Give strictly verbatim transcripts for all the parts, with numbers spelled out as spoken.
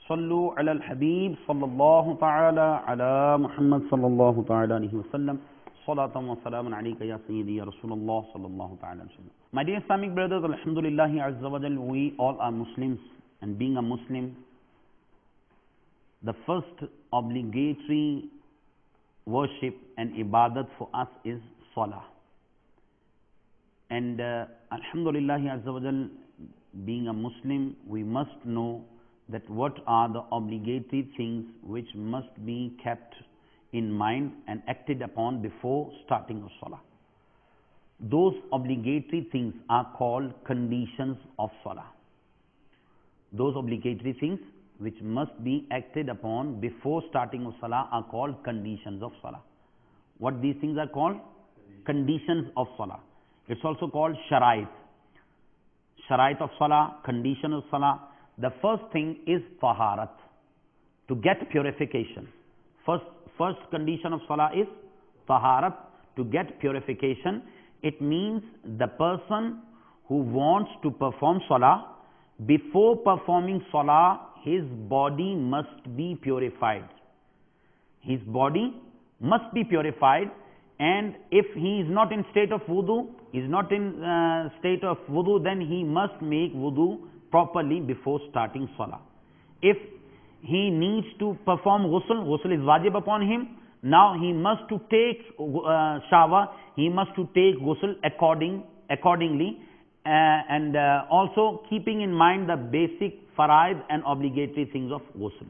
صلوا على الحبيب صلى الله تعالى على محمد صلى الله تعالى عليه وسلم صلاة وسلام عليك يا سيدي يا رسول الله صلى الله تعالى عليه وسلم. My dear Islamic brothers, Alhamdulillah Azza wa Jal, we all are Muslims, and being a Muslim, the first obligatory worship and ibadat for us is Salah. And uh, Alhamdulillah Azza wa Jal, being a Muslim, we must know that what are the obligatory things which must be kept in mind and acted upon before starting of Salah. Those obligatory things are called conditions of Salah. Those obligatory things which must be acted upon before starting of Salah are called conditions of Salah. What these things are called? Conditions of Salah. It's also called sharait. Sharait of Salah, condition of Salah. The first thing is taharat, to get purification. First, first condition of Salah is taharat, to get purification. It means the person who wants to perform Salah, before performing Salah, his body must be purified. His body must be purified, and if he is not in state of wudu, is not in uh, state of wudu, then he must make wudu properly before starting Salah. If he needs to perform ghusl, ghusl is wajib upon him. Now he must to take uh, shower, he must to take ghusl according, accordingly, uh, and uh, also keeping in mind the basic faraid and obligatory things of ghusl.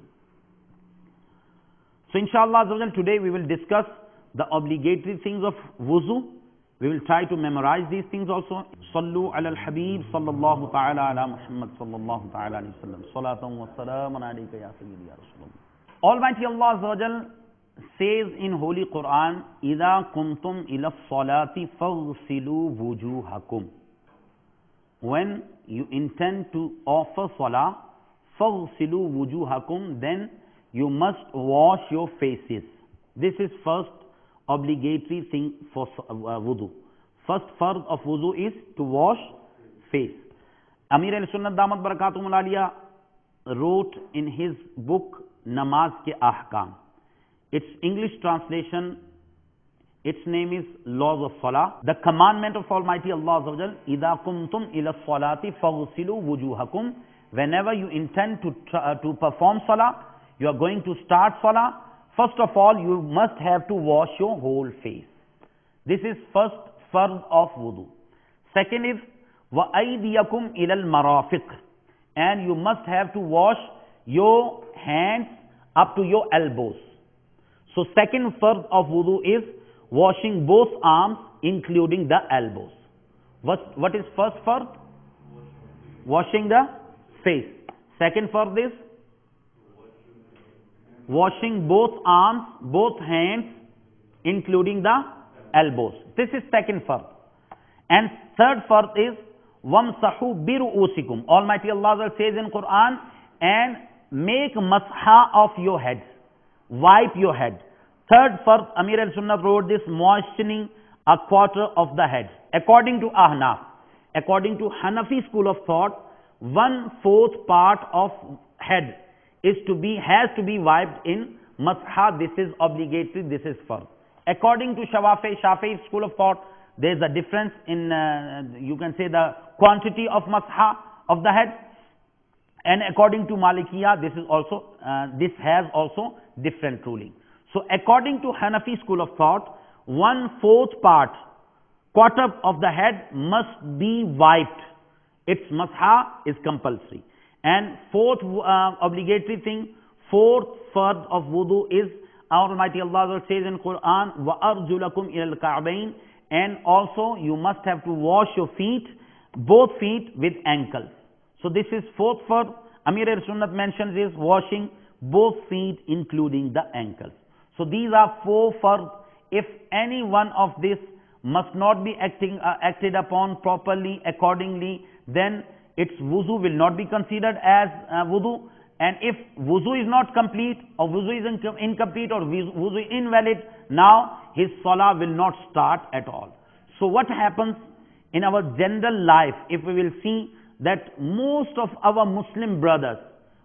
So inshallah today we will discuss the obligatory things of wuzu. We will try to memorize these things also. Sallu ala al-habib sallallahu ta'ala ala Muhammad sallallahu ta'ala alayhi wa sallam. Salatan wa salaman alayka ya sayyidi ya Rasulullah. Almighty Allah Azza wa Jal says in Holy Quran, إِذَا كُنْتُمْ إِلَى الصَّلَاةِ فَاغْسِلُوا وُجُوهَكُمْ. When you intend to offer Salah, فَاغْسِلُوا وُجُوهَكُمْ, then you must wash your faces. This is first obligatory thing for uh, wudu. First fard of wudu is to wash face. Amir al-Sunnat Damat Barakatum al-Aliyah wrote in his book Namaz ke Ahkam. Its English translation, its name is Laws of Salah. The commandment of Almighty Allah Azza wa Jal, إِذَا كُمْتُمْ إِلَى الصَّلَاةِ فَاغْسِلُوا وُجُوهَكُمْ. Whenever you intend to, uh, to perform Salah, you are going to start Salah, first of all, you must have to wash your whole face. This is first fard of wudu. Second is وَأَيْدِيَكُمْ إِلَى الْمَرَافِقِ. And you must have to wash your hands up to your elbows. So second fard of wudu is washing both arms including the elbows. What, what is first fard? Washing the face. Second fard is washing both arms, both hands, including the elbows. This is second fard. And third fard is وَامْسَحُوا بِرُؤُوسِكُمْ. Almighty Allah says in Quran, and make masha of your head. Wipe your head. Third fard, Amir al-Sunnah wrote this, moistening a quarter of the head. According to Ahnaf, according to Hanafi school of thought, one fourth part of head is to be, has to be wiped in masha. This is obligatory, this is fard. According to Shafi'i, Shafi'i school of thought, there is a difference in, uh, you can say, the quantity of masha of the head. And according to Malikiya, this is also, uh, this has also different ruling. So according to Hanafi school of thought, one fourth part, quarter of the head must be wiped. Its masha is compulsory. And fourth uh, obligatory thing, fourth fard of wudu is, Almighty Allah says in Quran, وَأَرْجُلَكُمْ إِلَى الْكَعْبَيْنِ. And also you must have to wash your feet, both feet with ankles. So this is fourth fard. Amir al-Sunnat mentions is washing both feet including the ankles. So these are four fard. If any one of this must not be acting, uh, acted upon properly, accordingly, then its wuzu will not be considered as uh, wudu. And if wuzu is not complete, or wuzu is inc incomplete, or wuzu is invalid, now his salah will not start at all. So what happens in our general life, if we will see that most of our Muslim brothers,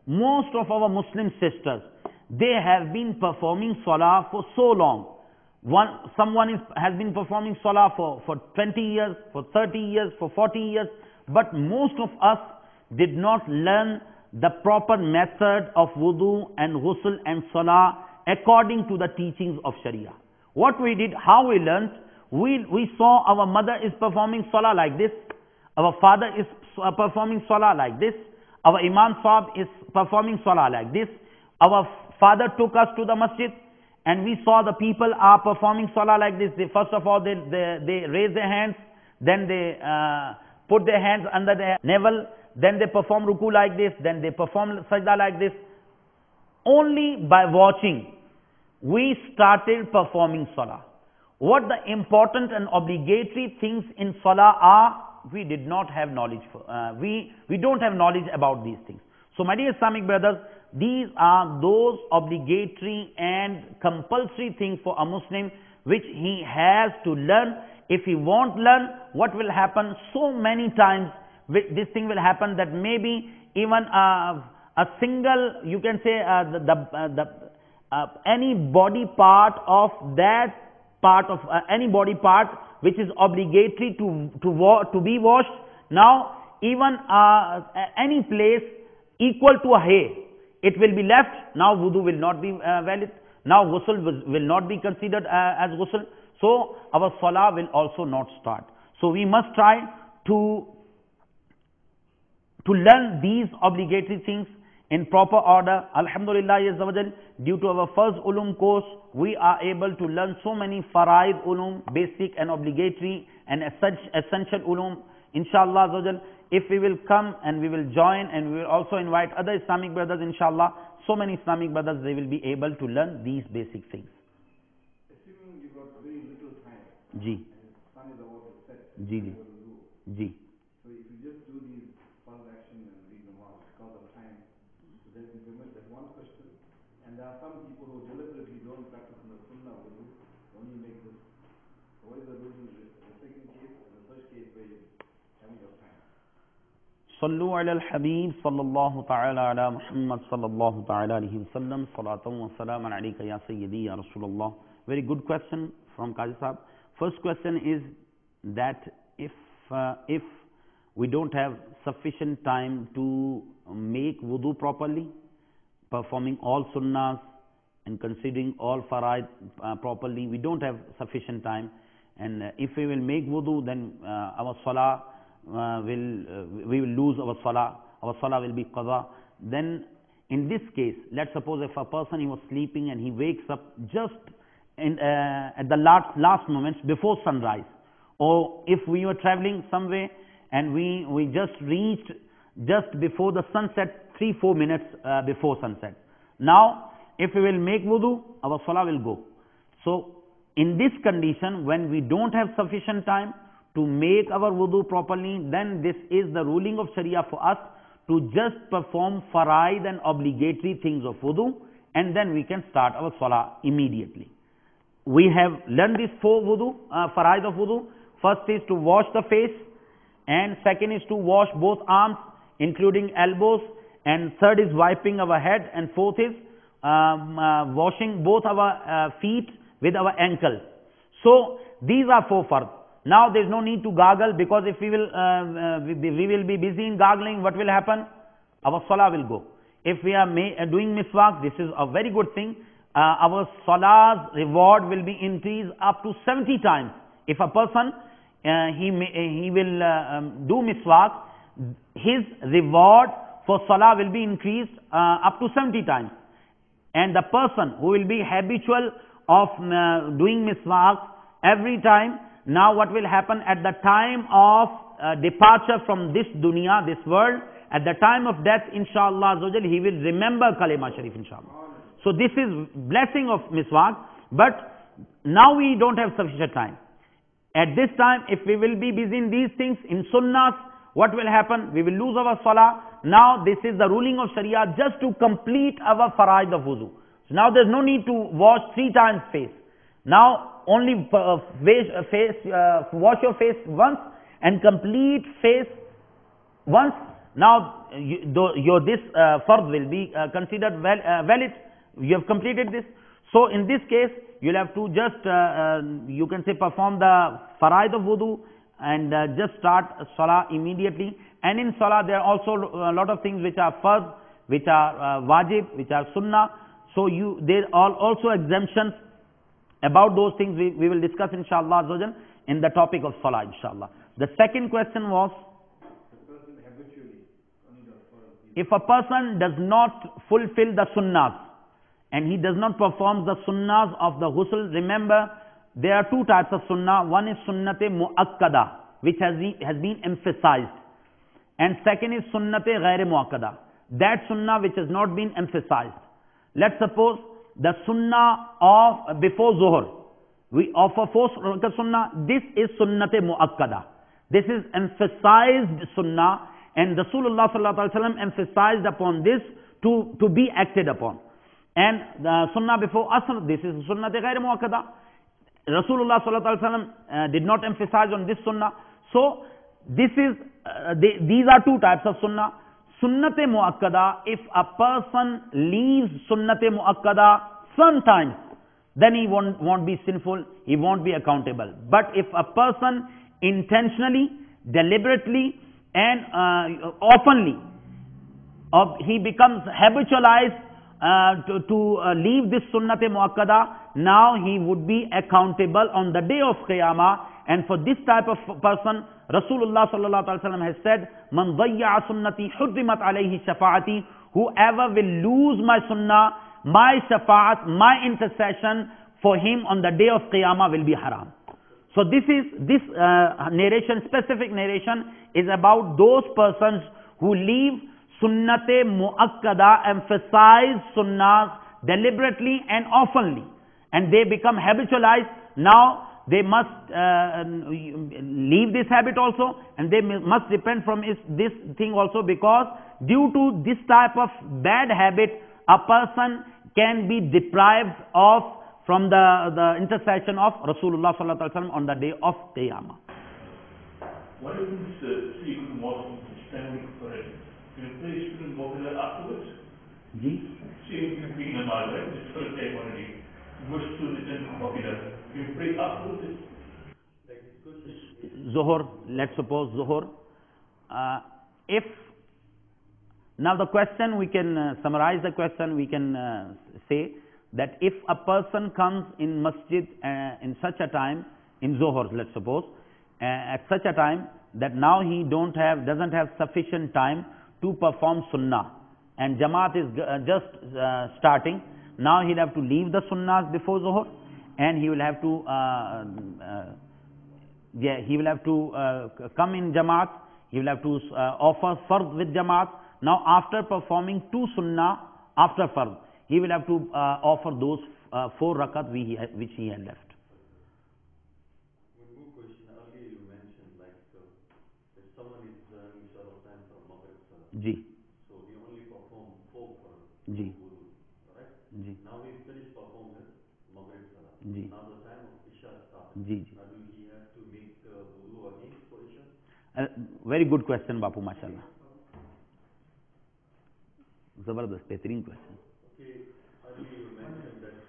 most of our Muslim sisters, they have been performing salah for so long. One, someone is, has been performing salah for, for twenty years, for thirty years, for forty years, but most of us did not learn the proper method of wudu and ghusl and salah according to the teachings of Sharia. What we did, how we learned, we, we saw our mother is performing salah like this, our father is performing salah like this, our Imam Sahib is performing salah like this, our father took us to the masjid, and we saw the people are performing salah like this. They, first of all, they, they, they raise their hands, then they uh, put their hands under their navel, then they perform ruku like this, then they perform sajda like this. Only by watching, we started performing salah. What the important and obligatory things in salah are, we did not have knowledge for. Uh, we, we don't have knowledge about these things. So my dear Islamic brothers, these are those obligatory and compulsory things for a Muslim which he has to learn. If he won't learn, what will happen? So many times this thing will happen that maybe even a, a single, you can say uh, the, the, uh, the uh, any body part of that part of uh, any body part which is obligatory to to, wa to be washed. Now even uh, any place equal to a hair, it will be left. Now wudu will not be uh, valid. Now ghusl will, will not be considered uh, as ghusl. So our salah will also not start. So we must try to to learn these obligatory things in proper order. Alhamdulillah, due to our first ulum course, we are able to learn so many faraid ulum, basic and obligatory and essential ulum. Inshallah, if we will come and we will join and we will also invite other Islamic brothers, inshallah, so many Islamic brothers, they will be able to learn these basic things. Assuming you got very little time, Ji. and sun is about to set, Ji, ji. Ji. so if you just do these fard action and read Namaz because of time, so then you remember that one question, and there are some people who deliberately don't practice in the sunnah wudu, only make this. So what is the ruling in this? The second case and the first case where you having your time. صلوا على الحبيب صلى الله تعالى على محمد صلى الله تعالى عليه وسلم صلاة وسلام عليك يا سيدي يا رسول الله. Very good question from Qazi Sahab. First question is that if uh, if we don't have sufficient time to make wudu properly, performing all sunnahs and considering all faraid uh, properly, we don't have sufficient time, and uh, if we will make wudu, then uh, our salah Uh, will uh, we will lose our salah, our salah will be qaza. Then in this case, let's suppose if a person he was sleeping and he wakes up just in, uh, at the last, last moments before sunrise, or if we were traveling somewhere and we, we just reached just before the sunset, three, four minutes uh, before sunset. Now, if we will make wudu, our salah will go. So, in this condition, when we don't have sufficient time to make our wudu properly, then this is the ruling of Sharia for us to just perform faraid and obligatory things of wudu, and then we can start our salah immediately. We have learned these four wudu, uh, faraid of wudu. First is to wash the face, and second is to wash both arms, including elbows, and third is wiping our head, and fourth is um, uh, washing both our uh, feet with our ankles. So these are four fard. Now there is no need to gargle, because if we will uh, uh, we, we will be busy in gargling, what will happen? Our salah will go. If we are uh, doing miswak, this is a very good thing. Uh, our salah's reward will be increased up to seventy times. If a person uh, he may, he will uh, um, do miswak, his reward for salah will be increased uh, up to seventy times. And the person who will be habitual of uh, doing miswak every time, now what will happen at the time of uh, departure from this dunya, this world, at the time of death, inshallah, he will remember Kalima Sharif, inshallah. So this is blessing of miswak, but now we don't have sufficient time. At this time, if we will be busy in these things, in sunnahs, what will happen? We will lose our salah. Now this is the ruling of Sharia just to complete our faraid of wudu. So now there is no need to wash three times face. Now only uh, face, uh, face uh, wash your face once and complete face once, Now, you, though, your this uh, fard will be uh, considered well, uh, valid. You have completed this. So, in this case, you'll have to just, uh, uh, you can say, perform the faraid of wudu and uh, just start salah immediately. And in salah, there are also a lot of things which are fard, which are uh, wajib, which are sunnah. So, you there are also exemptions about those things we, we will discuss inshallah in the topic of salah inshallah. The second question was, if a person does not fulfill the sunnahs and he does not perform the sunnahs of the ghusl, remember there are two types of sunnah. One is sunnate muakkada, which has been, has been emphasized, and second is sunnate ghair muakkada, that sunnah which has not been emphasized. Let's suppose the sunnah of before Zuhr, we offer four rakat sunnah. This is sunnate muakkada. This is emphasized sunnah, and Rasulullah sallallahu alaihi wasallam emphasized upon this to, to be acted upon. And the sunnah before Asr, this is sunnate ghair muakkada. Rasulullah sallallahu alaihi wasallam uh, did not emphasize on this sunnah. So this is uh, they, these are two types of sunnah. Sunnate muakkada, if a person leaves sunnate muakkada sometimes, then he won't, won't be sinful, he won't be accountable. But if a person intentionally, deliberately and uh, oftenly, uh, he becomes habitualized uh, to, to uh, leave this sunnate muakkada, now he would be accountable on the day of Qiyamah. And for this type of person, Rasulullah sallallahu alaihi wasallam has said, "Man dayya'a sunnati hurrimat alayhi shafa'ati." Whoever will lose my sunnah, my shafa'at, my intercession, for him on the day of Qiyamah will be haram. So this is this uh, narration, specific narration, is about those persons who leave sunnate muakkada, emphasize sunnahs deliberately and oftenly, and they become habitualized. Now they must uh, leave this habit also, and they must repent from this thing also, because due to this type of bad habit, a person can be deprived of from the, the intercession of Rasulullah sallallahu alaihi wasallam on the day of Qiyamah. What is this uh, secret mosque standing for it? Can you please explain what is that afterwards? Ji? Same between the right? This first day already. Verse two is then popular. Can you pray afterwards? Zuhur, let's suppose Zuhur. Uh, if now the question, we can uh, summarize the question, we can uh, say that if a person comes in masjid uh, in such a time, in Zuhur, let's suppose, uh, at such a time that now he don't have, doesn't have sufficient time to perform sunnah, and Jamaat is uh, just uh, starting, now he'll have to leave the sunnahs before Zuhur, and he will have to, uh, uh, yeah, he will have to uh, come in Jamaat, he will have to uh, offer fard with Jamaat. Now after performing two sunnah after fard, he will have to uh, offer those uh, four rakat we, which he had left. One more question. Earlier you mentioned like uh, if someone is running short of time for Maghrib Salah, Ji. so he only perform four fard, Ji. wudu, right? Ji. Now he finished performing Maghrib Salah. Ji. Now the time of Isha starts. Ji. Ji. Now do he have to make uh, wudu again for Isha? Uh, very good question, Bapu, mashallah. Zabardast, behtering question. Okay, earlier you mentioned that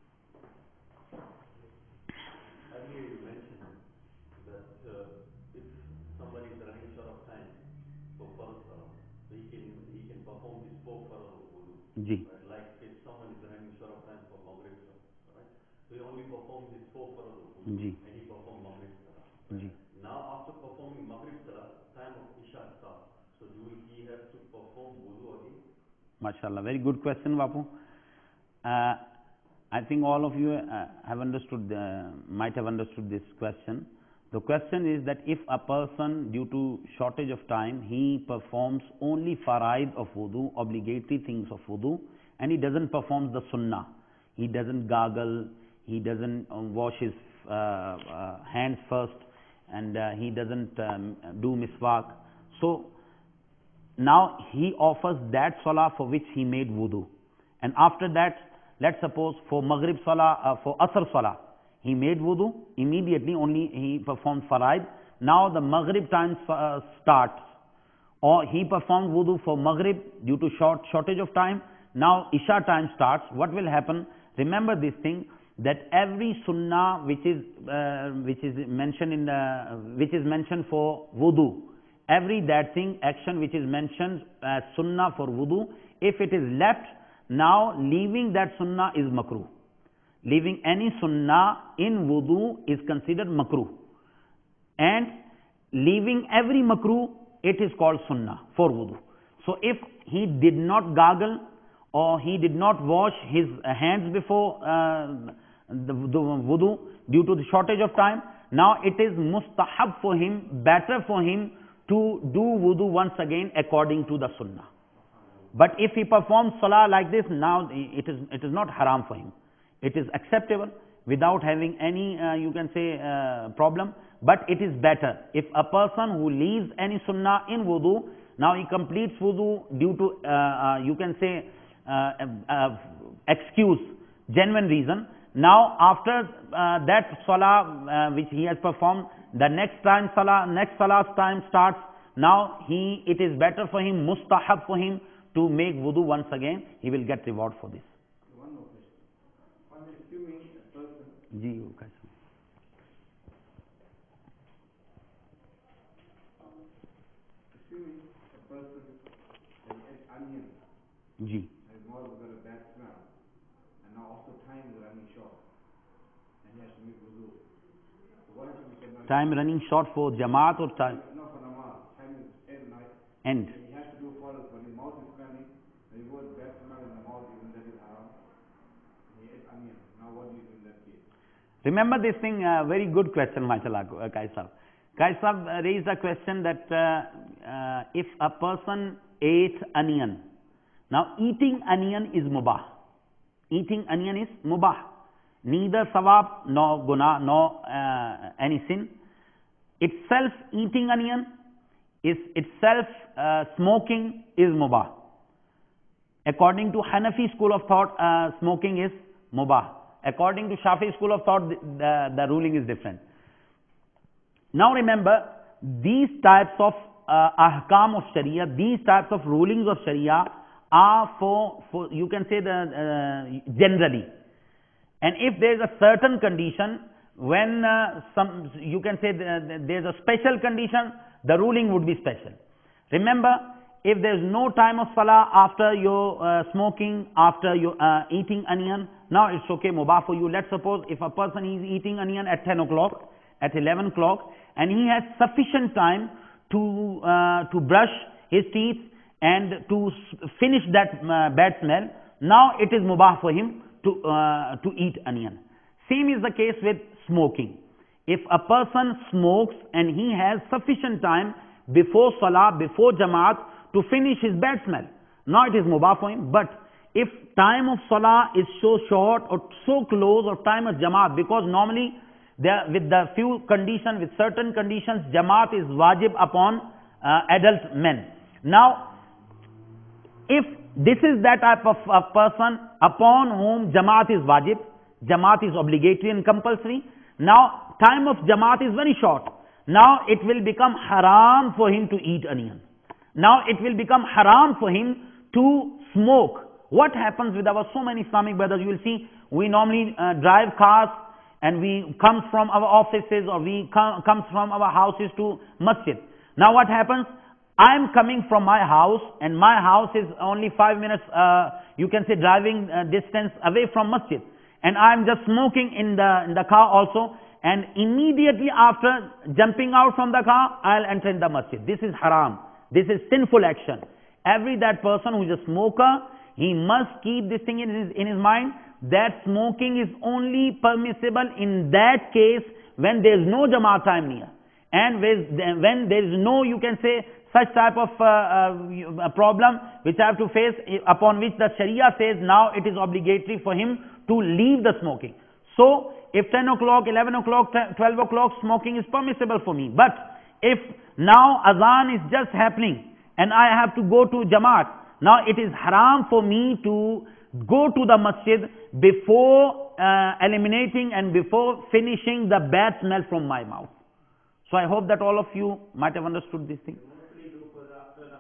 earlier you mentioned that uh, if somebody is running short of time for fard salah, so he can he can perform this four fard wudu. Ji. Right? Like if someone is running short of time for Maghrib salah, right? So he only performs this four fard wudu, Ji. and he perform Maghrib salah. Ji. Now after performing Maghrib salah, time of Isha starts. So do he have to perform wudu again? Mashallah, very good question, Bapu. Uh, I think all of you uh, have understood, uh, might have understood this question. The question is that if a person, due to shortage of time, he performs only faraid of wudu, obligatory things of wudu, and he doesn't perform the sunnah. He doesn't gargle, he doesn't um, wash his uh, uh, hands first, and uh, he doesn't um, do miswak. So now he offers that salah for which he made wudu, and after that, let's suppose for Maghrib salah, uh, for Asr salah, he made wudu, immediately only he performed faraid. Now the Maghrib time uh, starts. or he performed wudu for Maghrib due to short shortage of time. Now Isha time starts. What will happen? Remember this thing, that every sunnah which is uh, which is mentioned in the which is mentioned for wudu, every that thing action which is mentioned as sunnah for wudu, if it is left, now leaving that sunnah is makruh. Leaving any sunnah in wudu is considered makruh, and leaving every makruh, it is called sunnah for wudu. So if he did not gargle or he did not wash his hands before uh, the, the wudu due to the shortage of time, now it is mustahab for him, better for him to do wudu once again according to the sunnah. But if he performs salah like this, now it is, it is not haram for him. It is acceptable without having any, uh, you can say, uh, problem. But it is better if a person who leaves any sunnah in wudu, now he completes wudu due to, uh, uh, you can say, uh, uh, excuse, genuine reason. Now after uh, that salah uh, which he has performed, the next time salah, next salah's time starts. Now he, it is better for him, mustahab for him to make wudu once again. He will get reward for this. One more question. On assuming a person, Ji, okay. assuming a person has ate onion, Ji. has more of a bad smell, and now also time is running short, and he has to make wudu. So what if he cannot? Time running short for Jamaat or time? No, for namaz. Time is eight night. End. He has to do follows, but his mouth is smelling, and he goes bad smell in the mouth, even that is haram. He ate onion. Now what do you do in that case? Remember this thing, uh, very good question, mashallah, uh, Qais Sahab. Qais Sahab uh, raised a question that uh, uh, if a person ate onion, now eating onion is mubah. Eating onion is mubah. Neither sawab nor guna nor uh, any sin. Itself eating onion is itself uh, smoking is mubah. According to Hanafi school of thought, uh, smoking is mubah. According to Shafi school of thought, the, the, the ruling is different. Now remember, these types of uh, ahkam of Sharia, these types of rulings of Sharia are for, for you can say the uh, generally. And if there is a certain condition, when uh, some, you can say there is a special condition, the ruling would be special. Remember, if there is no time of salah after your uh, smoking, after your uh, eating onion, now it's okay, mubah for you. Let's suppose if a person is eating onion at ten o'clock, at eleven o'clock, and he has sufficient time to, uh, to brush his teeth and to finish that uh, bad smell, now it is mubah for him to, uh, to eat onion. Same is the case with smoking. If a person smokes and he has sufficient time before salah, before jamaat, to finish his bad smell, now it is mubah for him. But if time of salah is so short or so close, or time of jamaat, because normally there, with the few conditions, with certain conditions, jamaat is wajib upon uh, adult men. Now, if this is that type of a person upon whom jamaat is wajib, jamaat is obligatory and compulsory, now time of jamaat is very short. Now it will become haram for him to eat onion. Now it will become haram for him to smoke. What happens with our so many Islamic brothers? You will see, we normally uh, drive cars and we come from our offices or we come comes from our houses to masjid. Now what happens? I am coming from my house and my house is only five minutes, uh, you can say driving uh, distance away from masjid. And I am just smoking in the, in the car also, and immediately after jumping out from the car, I'll enter in the masjid. This is haram. This is sinful action. Every that person who is a smoker, he must keep this thing in his, in his mind, that smoking is only permissible in that case when there is no Jamaat time near. And when there is no, you can say, such type of uh, uh, problem which I have to face, upon which the Sharia says now it is obligatory for him to leave the smoking. So, if ten o'clock, eleven o'clock, twelve o'clock smoking is permissible for me. But if now azan is just happening and I have to go to Jamaat, now it is haram for me to go to the masjid before uh, eliminating and before finishing the bad smell from my mouth. So I hope that all of you might have understood this thing. Mostly do for after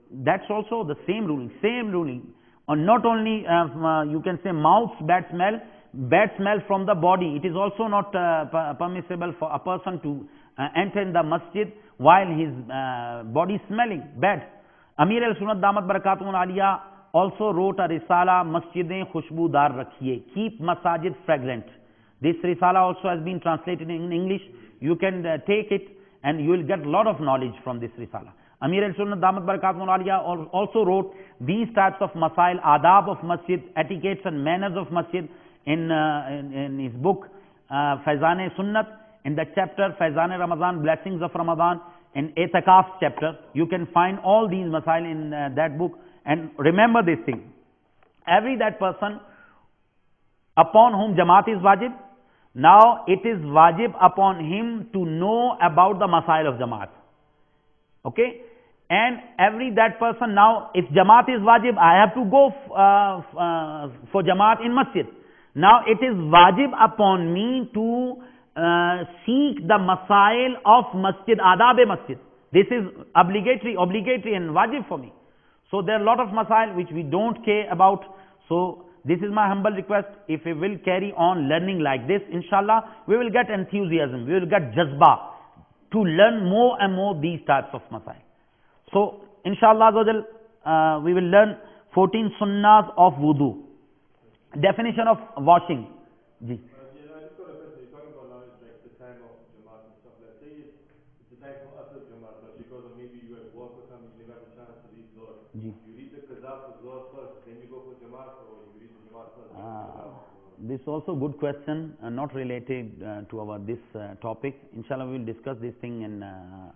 That's also the same ruling, same ruling. Or not only uh, uh, you can say mouth's bad smell, bad smell from the body. It is also not uh, permissible for a person to uh, enter in the masjid while his uh, body is smelling bad. Amir al-Sunnat Damat Barakatuh Aliyah also wrote a risala, Masjidin Khushbudar Rakhiye, keep masajid fragrant. This risala also has been translated in English. You can uh, take it and you will get a lot of knowledge from this risala. Amir al-Sunnat Damat Barakatuh Aliyah also wrote these types of masail, adab of masjid, etiquettes and manners of masjid in, uh, in, in his book uh, Faizan-e Sunnat, in the chapter Faizan-e Ramadan, Blessings of Ramadan, in Etikaf chapter. You can find all these masail in uh, that book. And remember this thing, every that person upon whom Jamaat is wajib, now it is wajib upon him to know about the masail of Jamaat. Okay? And every that person, now if Jamaat is wajib, I have to go uh, uh, for Jamaat in masjid. Now it is wajib upon me to uh, seek the masail of masjid, adab-e masjid. This is obligatory, obligatory and wajib for me. So there are a lot of masail which we don't care about. So this is my humble request. If we will carry on learning like this, inshallah, we will get enthusiasm, we will get jazba to learn more and more these types of masail. So inshallah uh, we will learn fourteen sunnahs of wudu. Definition of washing. Ji. Ji. Uh, this is also a good question, uh, not related uh, to our this uh, topic. Inshallah, we will discuss this thing in uh,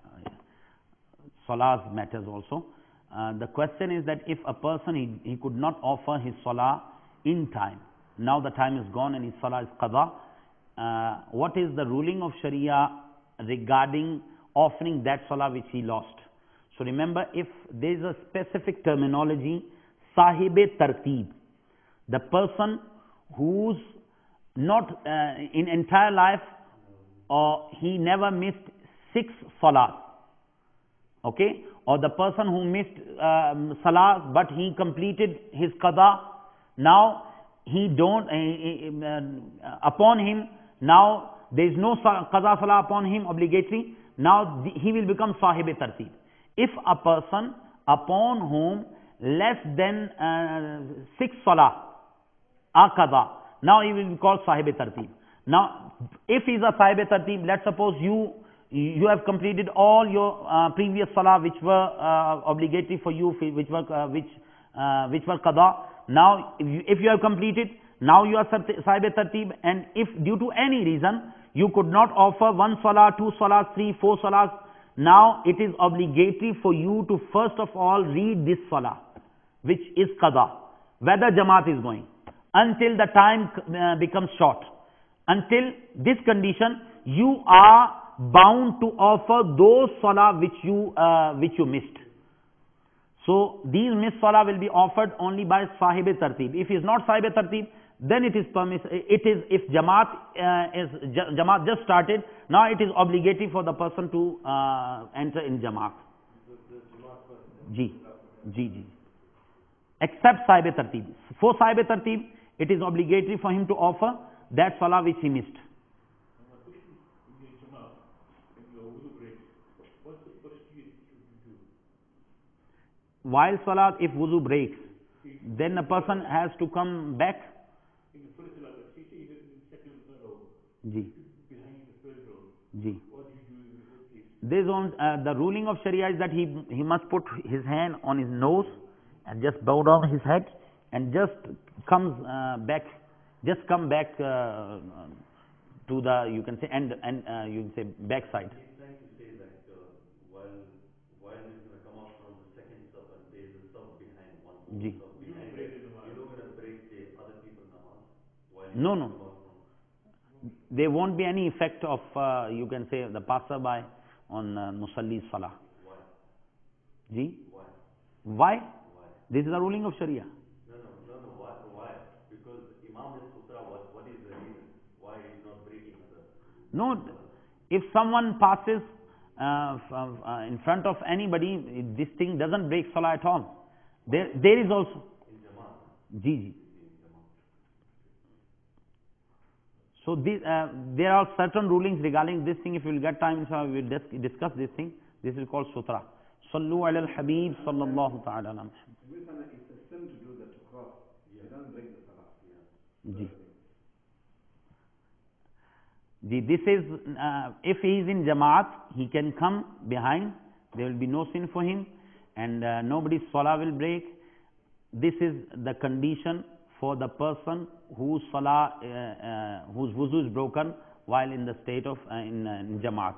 Salah's matters also. Uh, the question is that if a person, he, he could not offer his Salah in time, now the time is gone and his Salah is Qadha, uh, what is the ruling of Sharia regarding offering that Salah which he lost? So remember, if there is a specific terminology, Sahib-e Tartib, the person who's not uh, in entire life, or he never missed six Salahs, okay, or the person who missed um, Salah but he completed his Qadha, now he don't, uh, uh, upon him, now there is no Qadha Salah upon him, obligatory, now the, he will become Sahib-e Tartib. If a person upon whom less than uh, six Salah are Qadha, now he will be called Sahib-e Tartib. Now, if he is a Sahib-e Tartib, let's suppose you you have completed all your uh, previous Salah which were uh, obligatory for you, which were uh, which uh, which were Qadha. Now, if you, if you have completed, now you are Sahib-e Tartib, and if due to any reason you could not offer one Salah, two Salahs, three, four Salahs, now it is obligatory for you to first of all read this Salah, which is Qadha, whether Jamaat is going, until the time uh, becomes short. Until this condition, you are bound to offer those Salah which you, uh, which you missed. So these missed Salah will be offered only by Sahib-e Tartib. If he is not Sahib-e Tartib, then it is permissible. It is, if Jamaat uh, is Jamaat just started, now it is obligatory for the person to uh, enter in Jamaat. Ji, ji, ji. Except Sahib-e Tartib. For Sahib-e Tartib, it is obligatory for him to offer that Salah which he missed. While Salah, if wuzu breaks, then a person has to come back. Ji. Ji. This on uh, the ruling of Sharia is that he he must put his hand on his nose and just bow down his head and just comes uh, back, just come back uh, to the, you can say, and and uh, you can say backside. He's trying to say that uh, while while he's going to come out from the second sub and there is a sub behind one Ji. sub behind it, you're not going to break the other people's namaz while No, no. There won't be any effect of, uh, you can say, the passerby on uh, Musalli's Salah. Why? Ji? Why? Why? Why? This is the ruling of Sharia. No, no, no, no. Why? Why? Because Imam al-Sutra, what, what is the reason why he's not breaking the... No, if someone passes uh, uh, in front of anybody, this thing doesn't break salah at all. There, there is also. Ji, ji. So these, uh, there are certain rulings regarding this thing. If we will get time, inshallah, we will dis discuss this thing. This is called sutra. Sallu ala al-Habib sallallahu ta'ala ala Muhammad. It's a sin to do that, to cross. You don't break the salah. Ji. The, this is, uh, if he is in Jamaat, he can come behind, there will be no sin for him, and uh, nobody's salah will break. This is the condition for the person whose salah, uh, uh, whose wuzu is broken while in the state of, uh, in, uh, in Jamaat.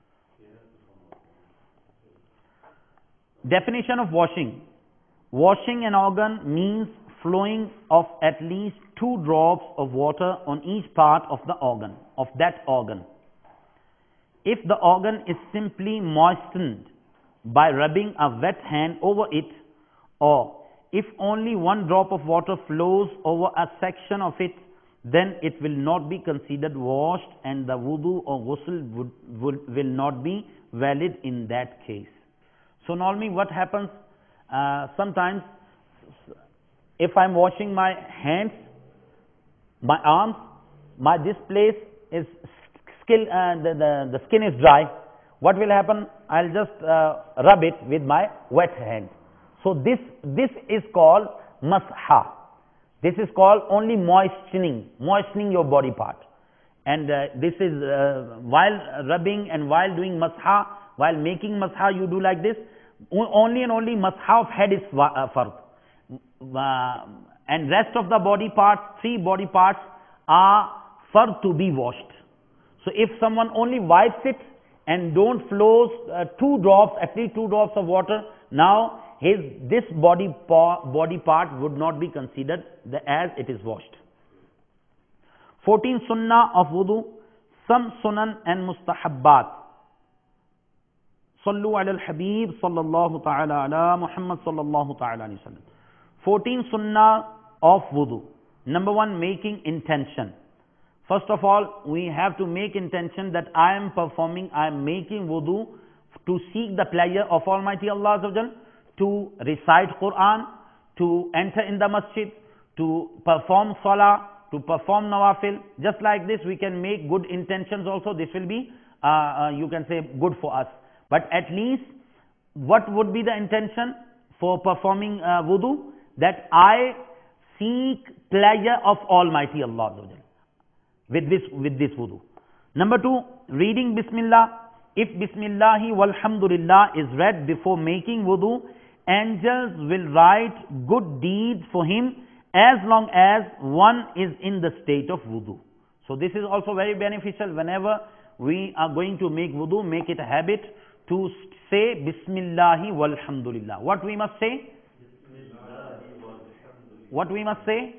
Definition of washing. Washing an organ means flowing of at least two drops of water on each part of the organ, of that organ. If the organ is simply moistened by rubbing a wet hand over it, or if only one drop of water flows over a section of it, then it will not be considered washed, and the wudu or ghusl would, would, will not be valid in that case. So normally what happens, uh, sometimes if I am washing my hands, my arms, my this place is skill, uh, the, the, the skin is dry, what will happen? I will just uh, rub it with my wet hand. So this, this is called masha. This is called only moistening, moistening your body part. And uh, this is uh, while rubbing and while doing masha, while making masha, you do like this. Only and only masha of head is uh, fard. Uh, and rest of the body parts, three body parts are fard to be washed. So if someone only wipes it and don't flows uh, two drops, at least two drops of water, now his this body pa body part would not be considered the, as it is washed. fourteen sunnah of wudu, some sunan and mustahabbat. Sallu ala al-Habib sallallahu ta'ala ala Muhammad sallallahu ta'ala alayhi wa sallam. fourteen sunnah of wudu. Number one, making intention. First of all, we have to make intention that I am performing, I am making wudu to seek the pleasure of Almighty Allah Azza wa Jal, to recite Quran, to enter in the masjid, to perform salah, to perform nawafil. Just like this, we can make good intentions also. This will be, uh, uh, you can say, good for us. But at least, what would be the intention for performing uh, wudu? That I seek pleasure of Almighty Allah Azza wa Jal with this, with this wudu. Number two, reading Bismillah. If Bismillahi walhamdulillah is read before making wudu, angels will write good deeds for him as long as one is in the state of wudu. So this is also very beneficial. Whenever we are going to make wudu, make it a habit to say Bismillahi walhamdulillah. What we must say? What we must say?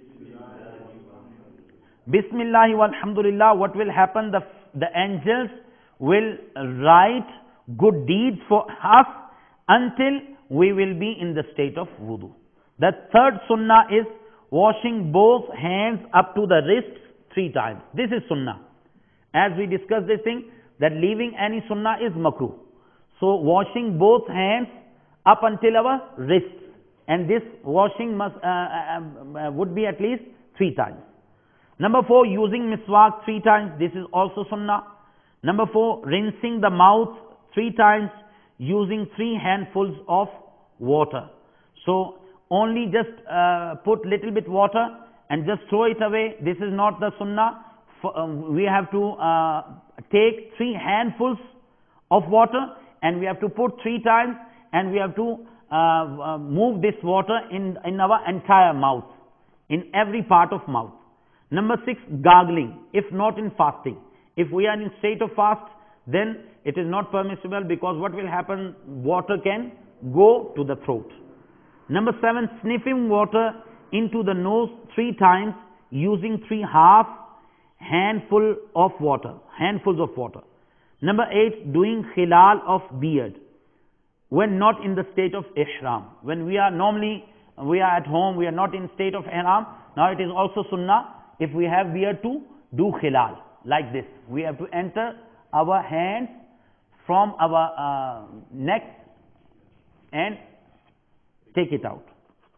Bismillahi walhamdulillah. What will happen? The, the angels will write good deeds for us until we will be in the state of wudu. The third sunnah is washing both hands up to the wrists three times. This is sunnah. As we discussed this thing, that leaving any sunnah is makruh. So washing both hands up until our wrists, and this washing must uh, uh, uh, would be at least three times. Number four, using miswak three times. This is also sunnah. Number four, rinsing the mouth three times using three handfuls of water. So only just uh, put little bit water and just throw it away. This is not the sunnah. For, um, we have to uh, take three handfuls of water and we have to put three times, and we have to uh, uh, move this water in, in our entire mouth, in every part of mouth. Number six, gargling, if not in fasting. If we are in state of fast, then it is not permissible, because what will happen? Water can go to the throat. Number seven, sniffing water into the nose three times using three half handful of water, handfuls of water. Number eight, doing khilal of beard when not in the state of ihram. When we are normally, we are at home, we are not in state of ihram. Now it is also sunnah, if we have beard, to do khilal like this. We have to enter our hands from our uh, neck and take it out.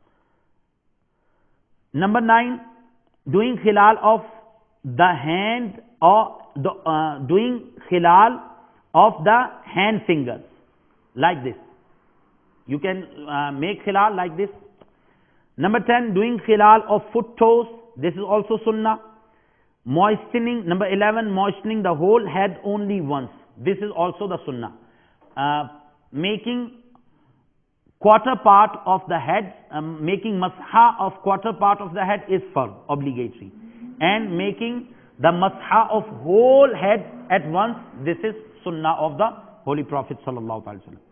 Number nine, doing khilal of the hand or the, uh, doing khilal of the hand fingers like this. You can uh, make khilal like this. Number ten, doing khilal of foot toes. This is also sunnah. Moistening, number eleven, moistening the whole head only once. This is also the sunnah. Uh, making quarter part of the head, um, making masha of quarter part of the head is fard, obligatory. And making the masha of whole head at once, this is sunnah of the Holy Prophet sallallahu alaihi wasallam.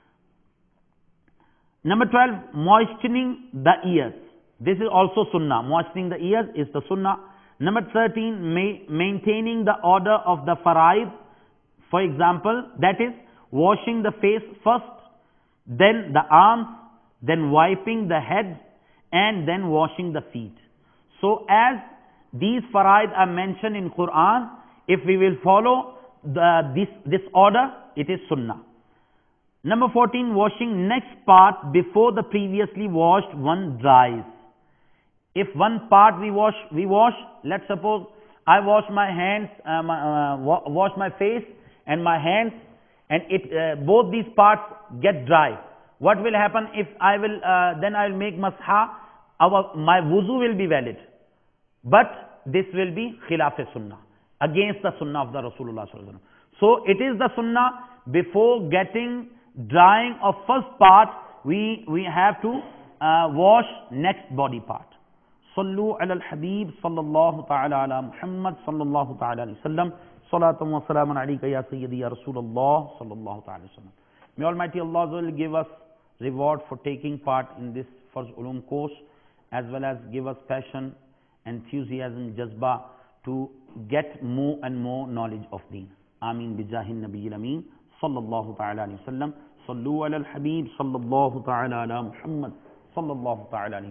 Number twelve, moistening the ears. This is also sunnah. Moistening the ears is the sunnah. Number thirteen, ma maintaining the order of the faraid. For example, that is washing the face first, then the arms, then wiping the head, and then washing the feet. So as these faraid are mentioned in Quran, if we will follow the, this, this order, it is sunnah. Number fourteen, washing next part before the previously washed one dries. If one part we wash, we wash, let's suppose I wash my hands, uh, my, uh, wa wash my face and my hands, and it uh, both these parts get dry. What will happen if I will, uh, then I will make masha, our, my wuzu will be valid. But this will be khilaf sunnah, against the sunnah of the Rasulullah sallallahu alaihi wasallam. So it is the sunnah, before getting drying of first part, we, we have to uh, wash next body part. Sallu ala al-Habib sallallahu ta'ala ala Muhammad sallallahu ta'ala alayhi wasallam. Salatan wa salaman alayka ya Sayyidi ya Rasulullah sallallahu ta'ala wasallam. May Almighty Allah will give us reward for taking part in this Farz Ulum course, as well as give us passion, enthusiasm, jazba to get more and more knowledge of Deen. Ameen bijahin nabiyil ameen sallallahu ta'ala alayhi wasallam. Sallu ala al-Habib sallallahu ta'ala ala Muhammad sallallahu ta'ala alayhi